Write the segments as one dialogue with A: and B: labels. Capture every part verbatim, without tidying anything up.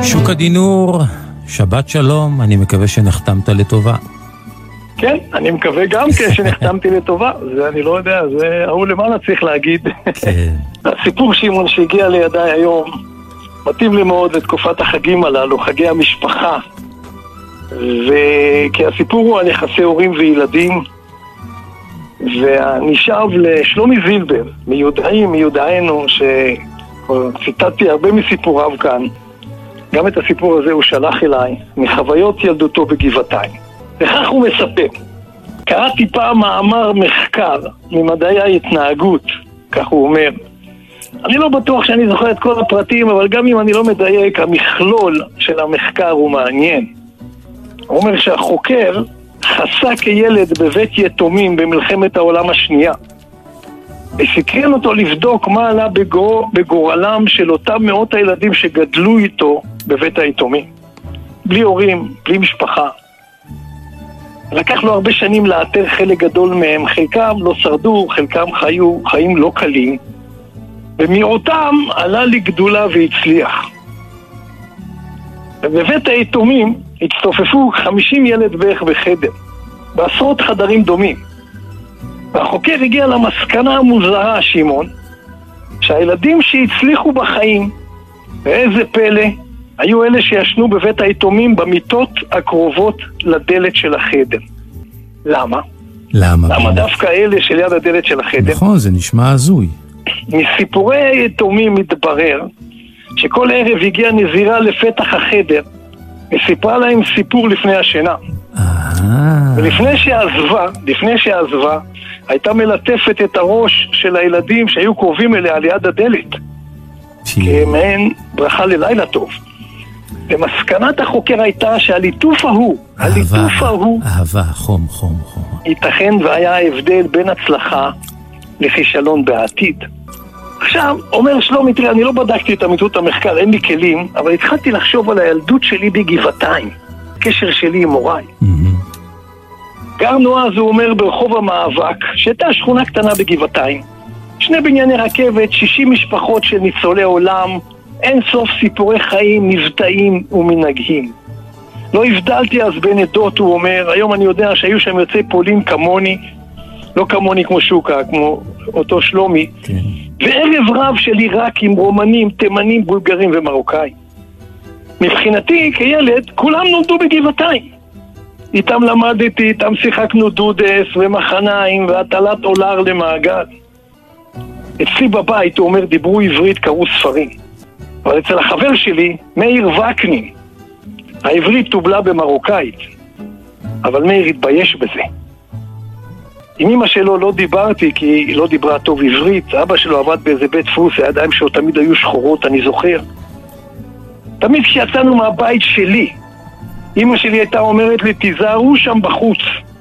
A: שוק הדינור, שבת שלום, אני מקווה שנחתמת לטובה.
B: כן, אני מקווה גם שנחתמתי לטובה, זה אני לא יודע, זה ההוא למעלה צריך להגיד.
A: כן.
B: הסיפור שימון שהגיע לידיי היום, מתאים לי מאוד לתקופת החגים הללו, חגי המשפחה, וכי הסיפור הוא על יחסי הורים וילדים, ואני שב לשלומי זילבר, מיודעים, מיודענו, שציטטתי הרבה מסיפוריו כאן. גם את הסיפור הזה הוא שלח אליי, מחוויות ילדותו בגבעתיים. וכך הוא מספר. קראתי פעם מאמר מחקר ממדעי ההתנהגות, כך הוא אומר. אני לא בטוח שאני זוכר את כל הפרטים, אבל גם אם אני לא מדייק, המכלול של המחקר הוא מעניין. הוא אומר שהחוקר חסה כילד בבית יתומים במלחמת העולם השנייה. וסקרן אותו לבדוק מה עלה בגור, בגורלם של אותם מאות הילדים שגדלו איתו בבית היתומים. בלי הורים, בלי משפחה. לקח לו הרבה שנים לאתר חלק גדול מהם, חלקם לא שרדו, חלקם חיו חיים לא קלים, ומיעוטם עלה לגדולה והצליח. ובבית היתומים הצטופפו חמישים ילד בערך בחדר, בעשרות חדרים דומים. והחוקר הגיע למסקנה המוזרה, שמעון, שהילדים שהצליחו בחיים, ואיזה פלא, היו אלה שישנו בבית היתומים במיטות הקרובות לדלת של החדר. למה?
A: למה?
B: למה דווקא אלה שליד הדלת של החדר?
A: נכון, זה נשמע הזוי.
B: מסיפורי היתומים מתברר שכל ערב הגיעה נזירה לפתח החדר וסיפרה להם סיפור לפני השינה. ולפני שעזבה, לפני שעזבה, הייתה מלטפת את הראש של הילדים שהיו קרובים אליה ליד הדלת. כמעין ברכה ללילה טוב. ומסקנת החוקר הייתה שהליטוף ההוא, הליטוף ההוא,
A: אהבה, חום, חום, חום.
B: ייתכן והיה ההבדל בין הצלחה לכישלון בעתיד. עכשיו, אומר שלומי, תראה, אני לא בדקתי את אמיתות המחקר, אין לי כלים, אבל התחלתי לחשוב על הילדות שלי בגבעתיים, קשר שלי עם הוריי. גרנו אז, הוא אומר, ברחוב המאבק, שהייתה שכונה קטנה בגבעתיים. שני בנייני רכבת, שישים משפחות של ניצולי עולם, אין סוף סיפורי חיים, מבטאים ומנהגים. לא הבדלתי אז בין עדות, הוא אומר, היום אני יודע שהיו שם יוצאי פולין כמוני, לא כמוני כמו שוקה, כמו אותו שלומי, כן. וערב רב של עיראקים, רומנים, תימנים, בולגרים ומרוקאים. מבחינתי, כילד, כולם נולדו בגבעתיים. איתם למדתי, איתם שיחקנו דודס ומחניים והטלת אולר למעגל. אצלי בבית, הוא אומר, דיברו עברית, קראו ספרים. אבל אצל החבר שלי, מאיר וקנין, העברית טובלה במרוקאית. אבל מאיר התבייש בזה. עם אמא שלו לא דיברתי, כי היא לא דיברה טוב עברית. אבא שלו עבד באיזה בית דפוס, הידיים שלו תמיד היו שחורות, אני זוכר. תמיד כשיצאנו מהבית שלי, אמא שלי הייתה אומרת לי, תיזהרו שם בחוץ.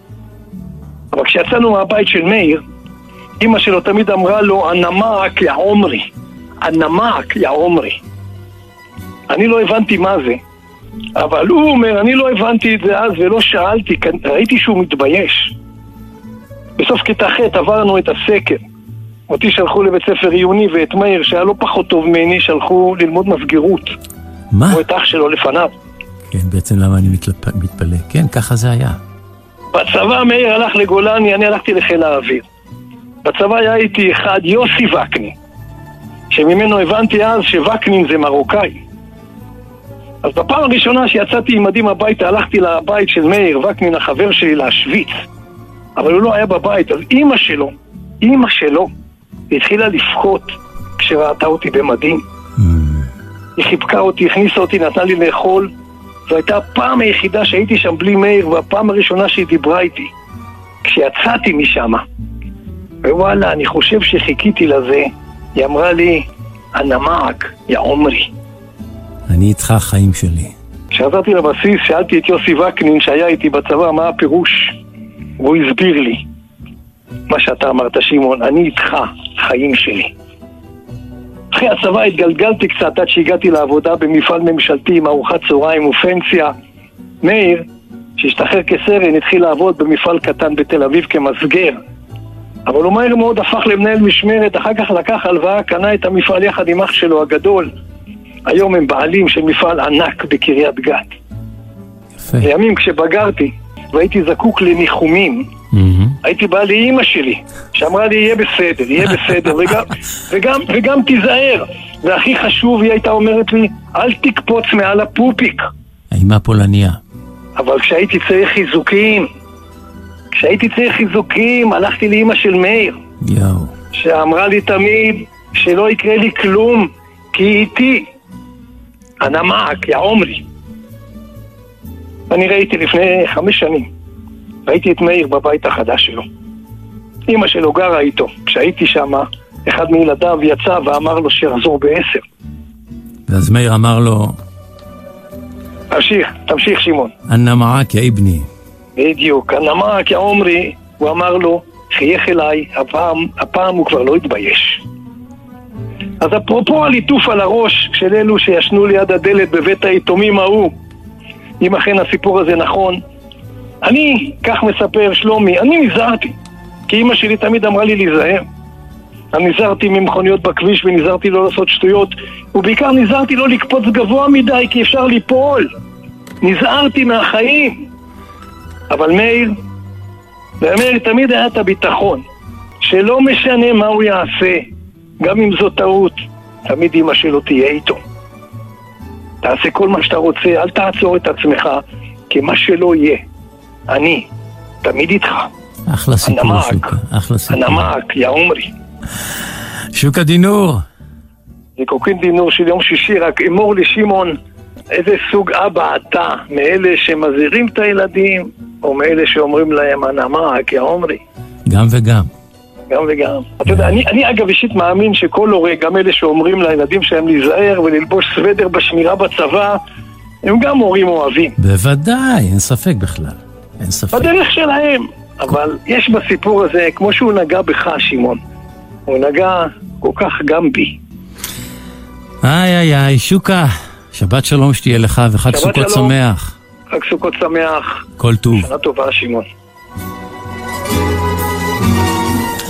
B: אבל כשיצאנו מהבית של מאיר, אמא שלו תמיד אמרה לו, הנמק יא עומרי. הנמק יא עומרי. אני לא הבנתי מה זה. אבל הוא אומר, אני לא הבנתי את זה אז ולא שאלתי, ראיתי שהוא מתבייש. בסוף כיתה ח' עברנו את הסקר. אותי שלחו לבית ספר עיוני, ואת מאיר, שהיה לא פחות טוב ממני, שלחו ללמוד מסגרות.
A: מה?
B: או את אח שלו לפניו.
A: כן, בעצם למה אני מתלפ... מתפלא? כן, ככה זה היה.
B: בצבא מאיר הלך לגולני, אני הלכתי לחיל האוויר. בצבא היה איתי אחד, יוסי וקנין, שממנו הבנתי אז שווקנין זה מרוקאי. אז בפעם הראשונה שיצאתי עם מדים הביתה, הלכתי לבית של מאיר וקנין, החבר שלי, להשוויץ. אבל הוא לא היה בבית, אז אמא שלו, אמא שלו, התחילה לפחות כשראתה אותי במדים. Mm. היא חיבקה אותי, הכניסה אותי, נתנה לי לאכול. זו הייתה הפעם היחידה שהייתי שם בלי מאיר, והפעם הראשונה שהיא דיברה איתי. כשיצאתי משם, ווואלה, אני חושב שחיכיתי לזה, היא אמרה לי, הנמק, יא עומרי.
A: אני איתך החיים שלי.
B: כשעזרתי לבסיס, שאלתי את יוסי וקנין שהיה איתי בצבא, מה הפירוש? והוא הסביר לי, מה שאתה אמרת, שמעון, אני איתך, חיים שלי. אחרי הצבא התגלגלתי קצת עד שהגעתי לעבודה במפעל ממשלתי עם ארוחת צהריים ופנסיה. מאיר, שהשתחרר כסרן, התחיל לעבוד במפעל קטן בתל אביב כמסגר. אבל הוא מהר מאוד הפך למנהל משמרת, אחר כך לקח הלוואה, קנה את המפעל יחד עם אח שלו הגדול. היום הם בעלים של מפעל ענק בקריית גת.
A: יפה.
B: לימים כשבגרתי והייתי זקוק לניחומים,
A: Mm-hmm.
B: הייתי בא לאמא שלי, שאמרה לי, יהיה בסדר, יהיה בסדר, וגם, וגם, וגם תיזהר. והכי חשוב, היא הייתה אומרת לי, אל תקפוץ מעל הפופיק.
A: האמא פולניה.
B: אבל כשהייתי צריך חיזוקים, כשהייתי צריך חיזוקים, הלכתי לאמא של מאיר,
A: יאו.
B: שאמרה לי תמיד, שלא יקרה לי כלום, כי היא איתי. הנמק, יא עומרי. אני ראיתי לפני חמש שנים, ראיתי את מאיר בבית החדש שלו. אמא שלו גרה איתו. כשהייתי שם, אחד מילדיו יצא ואמר לו שיחזור בעשר.
A: ואז מאיר אמר לו,
B: תמשיך, תמשיך שמעון.
A: אנא מעק יא אבני.
B: בדיוק, הנמק יא עומרי, הוא אמר לו, חייך אליי, הפעם, הפעם הוא כבר לא התבייש. אז אפרופו הליטוף על הראש של אלו שישנו ליד הדלת בבית היתומים ההוא, אם אכן הסיפור הזה נכון, אני, כך מספר שלומי, אני נזהרתי, כי אמא שלי תמיד אמרה לי להיזהר. אני נזהרתי ממכוניות בכביש ונזהרתי לא לעשות שטויות, ובעיקר נזהרתי לא לקפוץ גבוה מדי כי אפשר ליפול. נזהרתי מהחיים. אבל מאיר, ומאיר תמיד היה את הביטחון, שלא משנה מה הוא יעשה, גם אם זו טעות, תמיד אמא שלו תהיה איתו. תעשה כל מה שאתה רוצה, אל תעצור את עצמך, כי מה שלא יהיה, אני תמיד איתך.
A: אחלה סיפור,
B: הנמק,
A: שוקה. אחלה סיפור.
B: הנמק, יא עומרי.
A: שוקה דינור.
B: זיקוקין דינור של יום שישי, רק אמור לשמעון, איזה סוג אבא אתה, מאלה שמזהירים את הילדים, או מאלה שאומרים להם, הנמק, יא עומרי?
A: גם וגם.
B: גם וגם. אתה יודע, אני, אני אגב אישית מאמין שכל הורה, גם אלה שאומרים לילדים שהם להיזהר וללבוש סוודר בשמירה בצבא, הם גם הורים אוהבים.
A: בוודאי, אין ספק בכלל. אין ספק.
B: בדרך שלהם. אבל יש בסיפור הזה, כמו שהוא נגע בך, שמעון, הוא נגע כל כך גם בי.
A: איי איי איי, שוקה, שבת שלום שתהיה לך וחג סוכות שמח.
B: חג סוכות שמח.
A: כל טוב.
B: שנה טובה, שמעון.